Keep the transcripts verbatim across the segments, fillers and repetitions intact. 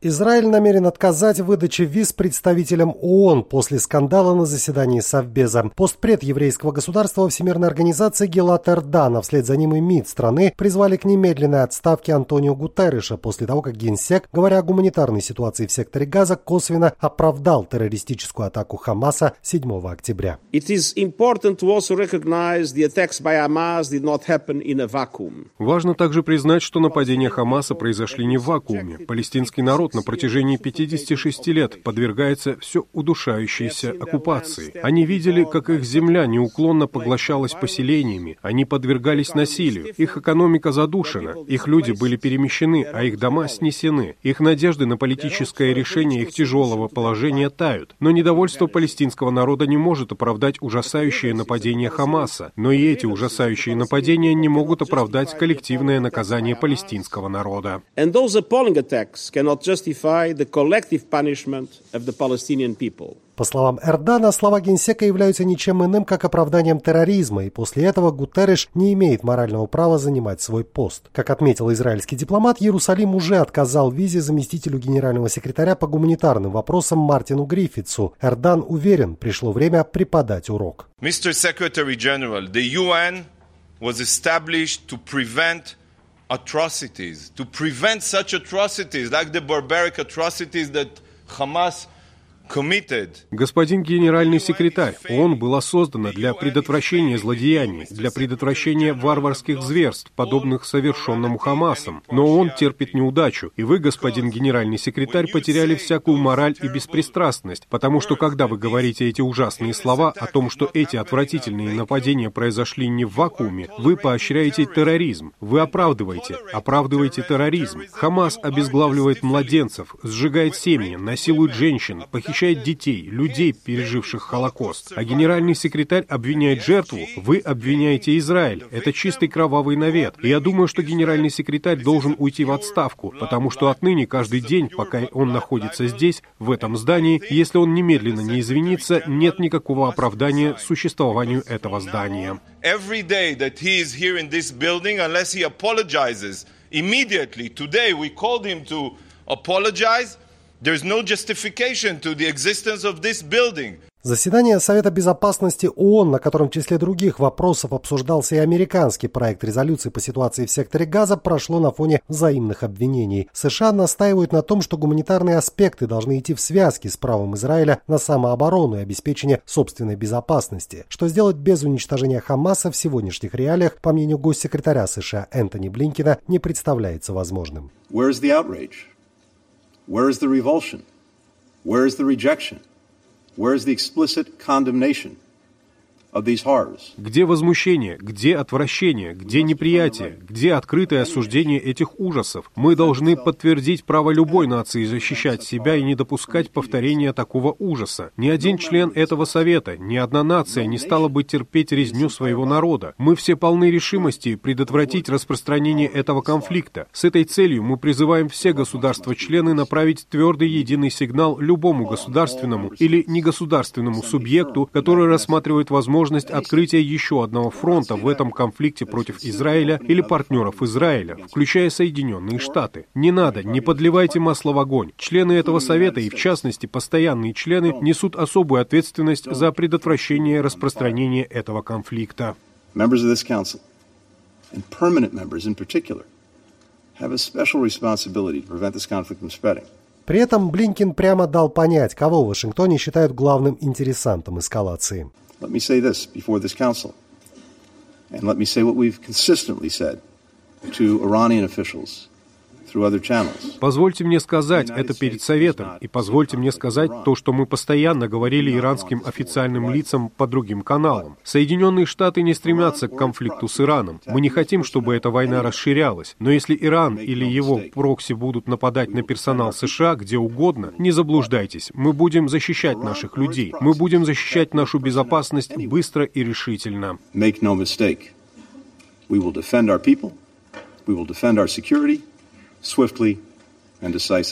Израиль намерен отказать в выдаче виз представителям ООН после скандала на заседании Совбеза. Постпред еврейского государства Всемирной организации Гилад Эрдан, а вслед за ним и МИД страны, призвали к немедленной отставке Антонио Гутерреша после того, как Генсек, говоря о гуманитарной ситуации в секторе Газа, косвенно оправдал террористическую атаку Хамаса седьмого октября. Важно также признать, что нападения Хамаса произошли не в вакууме. Палестинский народ на протяжении пятидесяти шести лет подвергается все удушающейся оккупации. Они видели, как их земля неуклонно поглощалась поселениями, они подвергались насилию, их экономика задушена, их люди были перемещены, а их дома снесены. Их надежды на политическое решение их тяжелого положения тают. Но недовольство палестинского народа не может оправдать ужасающие нападения Хамаса, но и эти ужасающие нападения не могут оправдать коллективное наказание палестинского народа. По словам Эрдана, слова Генсека являются ничем иным, как оправданием терроризма, и после этого Гутерреш не имеет морального права занимать свой пост. Как отметил израильский дипломат, Иерусалим уже отказал в визе заместителю генерального секретаря по гуманитарным вопросам Мартину Гриффитсу. Эрдан уверен, пришло время преподать урок. мистер Secretary General, the ю эн was established to prevent atrocities, to prevent such atrocities like the barbaric atrocities that Hamas committed. Господин генеральный секретарь, ООН была создана для предотвращения злодеяний, для предотвращения варварских зверств, подобных совершенному Хамасом. Но ООН терпит неудачу, и вы, господин генеральный секретарь, потеряли всякую мораль и беспристрастность, потому что, когда вы говорите эти ужасные слова о том, что эти отвратительные нападения произошли не в вакууме, вы поощряете терроризм, вы оправдываете, оправдываете терроризм. Хамас обезглавливает младенцев, сжигает семьи, насилует женщин, похищает детей, людей, переживших Холокост. А генеральный секретарь обвиняет жертву, вы обвиняете Израиль. Это чистый кровавый навет. И я думаю, что генеральный секретарь должен уйти в отставку, потому что отныне каждый день, пока он находится здесь, в этом здании, если он немедленно не извинится, нет никакого оправдания существованию этого здания. There is no justification to the existence of this building. Заседание Совета Безопасности ООН, на котором в числе других вопросов обсуждался и американский проект резолюции по ситуации в секторе Газа, прошло на фоне взаимных обвинений. США настаивают на том, что гуманитарные аспекты должны идти в связке с правом Израиля на самооборону и обеспечение собственной безопасности, что сделать без уничтожения Хамаса в сегодняшних реалиях, по мнению госсекретаря США Энтони Блинкена, не представляется возможным. Where is the outrage? Where is the revulsion? Where is the rejection? Where is the explicit condemnation of these horrors? Где возмущение? Где отвращение? Где неприятие? Где открытое осуждение этих ужасов? Мы должны подтвердить право любой нации защищать себя и не допускать повторения такого ужаса. Ни один член этого совета, ни одна нация не стала бы терпеть резню своего народа. Мы все полны решимости предотвратить распространение этого конфликта. С этой целью мы призываем все государства-члены направить твердый единый сигнал любому государственному или негосударственному субъекту, который рассматривает возможность открытия еще одного фронта в этом конфликте против Израиля или партнеров Израиля, включая Соединенные Штаты. Не надо, не подливайте масло в огонь. Члены этого совета и, в частности, постоянные члены несут особую ответственность за предотвращение распространения этого конфликта. Members of this council, and permanent members in particular, have a special responsibility to prevent this conflict from spreading. При этом Блинкен прямо дал понять, кого в Вашингтоне считают главным интересантом эскалации. Let me say this before this council, and let me say what we've consistently said to Iranian officials through other channels. Позвольте мне сказать это перед Советом, и позвольте мне сказать то, что мы постоянно говорили иранским официальным лицам по другим каналам. Соединенные Штаты не стремятся к конфликту с Ираном. Мы не хотим, чтобы эта война расширялась. Но если Иран или его прокси будут нападать на персонал США где угодно, не заблуждайтесь. Мы будем защищать наших людей. Мы будем защищать нашу безопасность быстро и решительно. Make no mistake. We will defend our people. We will defend our security. Swiftly and decisively.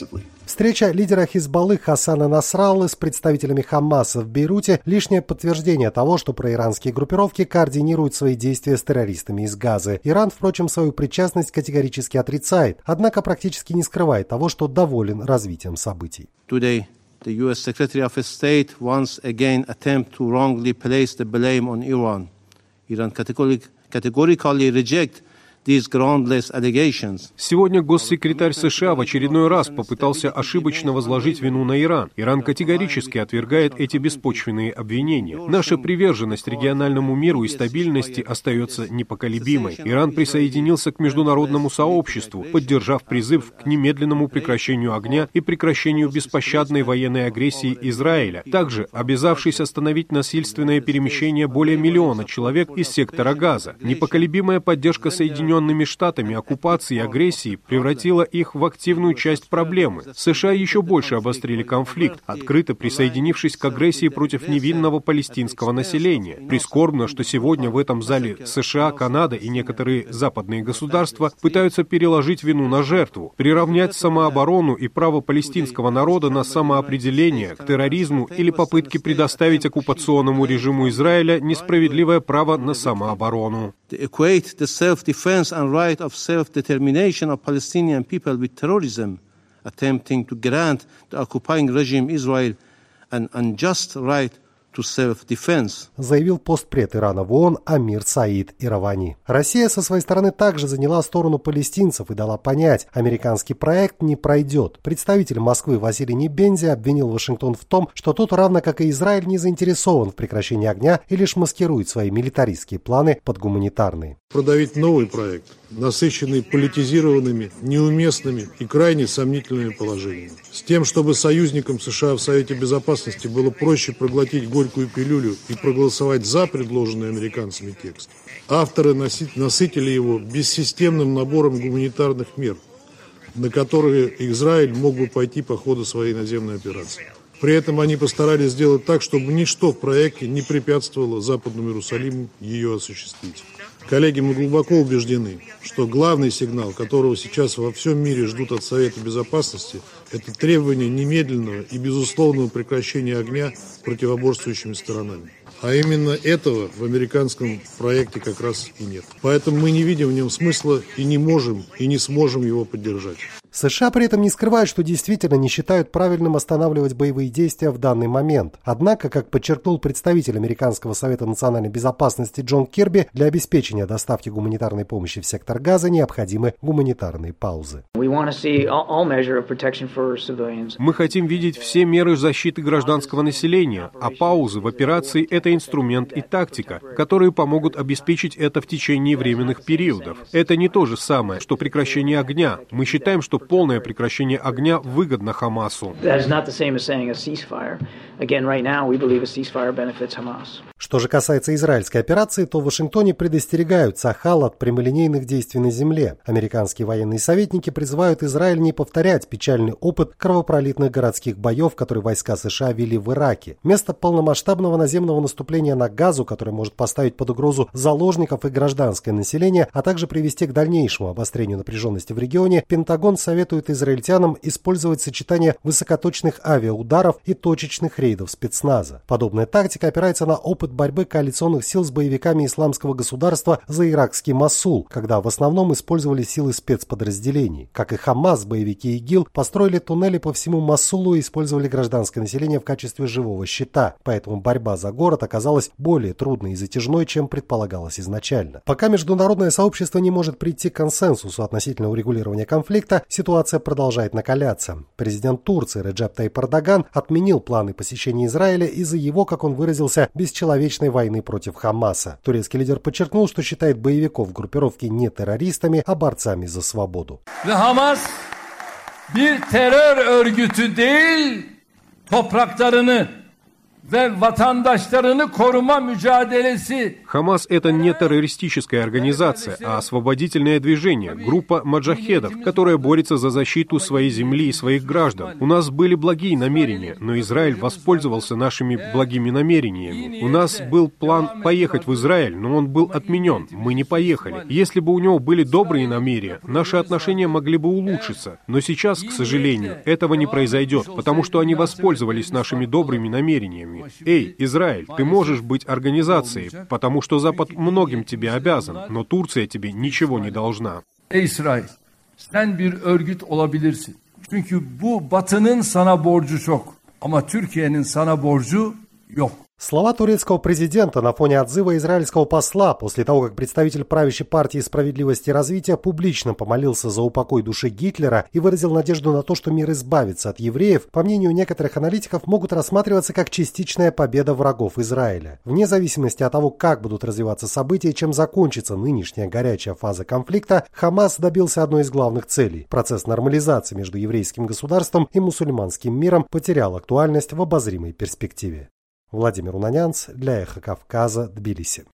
Встреча лидера Хизбаллы Хасана Насраллы с представителями Хамаса в Бейруте – лишнее подтверждение того, что проиранские группировки координируют свои действия с террористами из Газы. Иран, впрочем, свою причастность категорически отрицает, однако практически не скрывает того, что доволен развитием событий. Today, the ю эс Secretary of State once again attempt to wrongly place the blame on Iran. Iran categorically reject these groundless allegations. Сегодня госсекретарь США в очередной раз попытался ошибочно возложить вину на Иран. Иран категорически отвергает эти беспочвенные обвинения. Наша приверженность региональному миру и стабильности остается непоколебимой. Иран присоединился к международному сообществу, поддержав призыв к немедленному прекращению огня и прекращению беспощадной военной агрессии Израиля, также обязавшись остановить насильственное перемещение более миллиона человек из сектора Газа. Непоколебимая поддержка Соединенных Штатами оккупации и агрессии превратила их в активную часть проблемы. США еще больше обострили конфликт, открыто присоединившись к агрессии против невинного палестинского населения. Прискорбно, что сегодня в этом зале США, Канада и некоторые западные государства пытаются переложить вину на жертву, приравнять самооборону и право палестинского народа на самоопределение к терроризму или попытке предоставить оккупационному режиму Израиля несправедливое право на самооборону. Equate the self-defense and right of self-determination of Palestinian people with terrorism, attempting to grant the occupying regime Israel an unjust right to self-defense. Заявил постпред Ирана в ООН Амир Саид Иравани. Россия со своей стороны также заняла сторону палестинцев и дала понять, американский проект не пройдет. Представитель Москвы Василий Небензи обвинил Вашингтон в том, что тот, равно как и Израиль, не заинтересован в прекращении огня и лишь маскирует свои милитаристские планы под гуманитарные. Продавить новый проект, насыщенный политизированными, неуместными и крайне сомнительными положениями. С тем, чтобы союзникам США в Совете Безопасности было проще проглотить горькую пилюлю и проголосовать за предложенный американцами текст, авторы насытили его бессистемным набором гуманитарных мер, на которые Израиль мог бы пойти по ходу своей наземной операции. При этом они постарались сделать так, чтобы ничто в проекте не препятствовало Западному Иерусалиму ее осуществить. Коллеги, мы глубоко убеждены, что главный сигнал, которого сейчас во всем мире ждут от Совета Безопасности, это требование немедленного и безусловного прекращения огня противоборствующими сторонами. А именно этого в американском проекте как раз и нет. Поэтому мы не видим в нем смысла и не можем, и не сможем его поддержать. США при этом не скрывают, что действительно не считают правильным останавливать боевые действия в данный момент. Однако, как подчеркнул представитель Американского совета национальной безопасности Джон Кирби, для обеспечения доставки гуманитарной помощи в сектор Газа необходимы гуманитарные паузы. Мы хотим видеть все меры защиты гражданского населения, а паузы в операции – это инструмент и тактика, которые помогут обеспечить это в течение временных периодов. Это не то же самое, что прекращение огня. Мы считаем, что полное прекращение огня выгодно Хамасу. Что же касается израильской операции, то в Вашингтоне предостерегают Цахал от прямолинейных действий на земле. Американские военные советники призывают Израиль не повторять печальный опыт кровопролитных городских боев, которые войска США вели в Ираке. Вместо полномасштабного наземного наступления на Газу, которое может поставить под угрозу заложников и гражданское население, а также привести к дальнейшему обострению напряженности в регионе, Пентагон советует израильтянам использовать сочетание высокоточных авиаударов и точечных рейдов спецназа. Подобная тактика опирается на опыт борьбы коалиционных сил с боевиками исламского государства за иракский Мосул, когда в основном использовали силы спецподразделений. Как и Хамас, боевики ИГИЛ построили туннели по всему Мосулу и использовали гражданское население в качестве живого щита, поэтому борьба за город оказалась более трудной и затяжной, чем предполагалось изначально. Пока международное сообщество не может прийти к консенсусу относительно урегулирования конфликта, ситуация продолжает накаляться. Президент Турции Реджеп Тайип Эрдоган отменил планы посещения Израиля из-за его, как он выразился, бесчеловечной войны против Хамаса. Турецкий лидер подчеркнул, что считает боевиков группировки не террористами, а борцами за свободу. Хамас bir terör örgütü değil, topraklarını Хамас – это не террористическая организация, а освободительное движение, группа маджахедов, которая борется за защиту своей земли и своих граждан. У нас были благие намерения, но Израиль воспользовался нашими благими намерениями. У нас был план поехать в Израиль, но он был отменен. Мы не поехали. Если бы у него были добрые намерения, наши отношения могли бы улучшиться. Но сейчас, к сожалению, этого не произойдет, потому что они воспользовались нашими добрыми намерениями. Эй, Израиль, ты можешь быть организацией, потому что Запад многим тебе обязан, но Турция тебе ничего не должна. Ey İsrail, sen bir örgüt olabilirsin. Çünkü bu Batı'nın sana borcu çok ama Türkiye'nin sana borcu yok. Слова турецкого президента на фоне отзыва израильского посла после того, как представитель правящей партии «Справедливости и развития» публично помолился за упокой души Гитлера и выразил надежду на то, что мир избавится от евреев, по мнению некоторых аналитиков, могут рассматриваться как частичная победа врагов Израиля. Вне зависимости от того, как будут развиваться события и чем закончится нынешняя горячая фаза конфликта, Хамас добился одной из главных целей. Процесс нормализации между еврейским государством и мусульманским миром потерял актуальность в обозримой перспективе. Владимир Унанянц для Эхо Кавказа, Тбилиси.